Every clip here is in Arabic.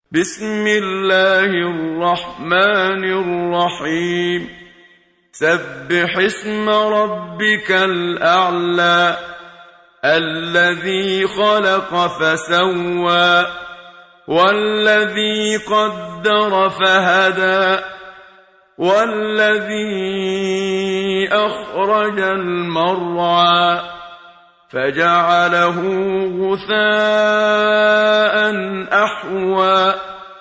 بسم الله الرحمن الرحيم سبح اسم ربك الأعلى الذي خلق فسوى والذي قدر فهدى والذي أخرج المرعى فجعله غثاء أحوى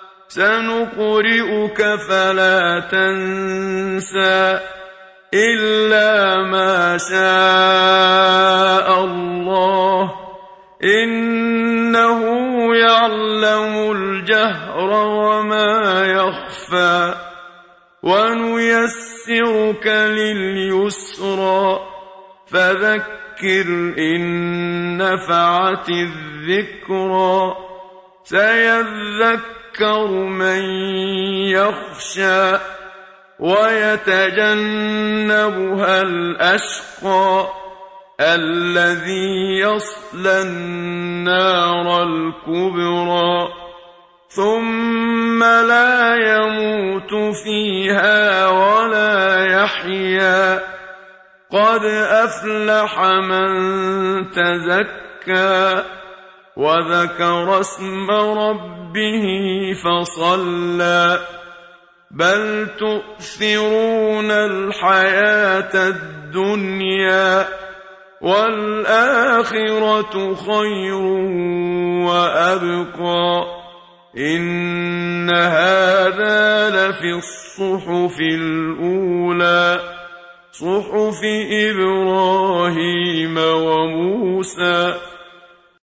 سنقرئك فلا تنسى إلا ما شاء الله إنه يعلم الجهر وما يخفى ونيسرك لليسرى فذكر إن نفعت الذكرى سيذكر من يخشى ويتجنبها الأشقى الذي يصلى النار الكبرى ثم لا يموت فيها ولا يحيا قد أفلح من تزكى وذكر اسم ربه فصلى بل تؤثرون الحياة الدنيا والآخرة خير وأبقى إن هذا لفي الصحف الأولى صحف إبراهيم وموسى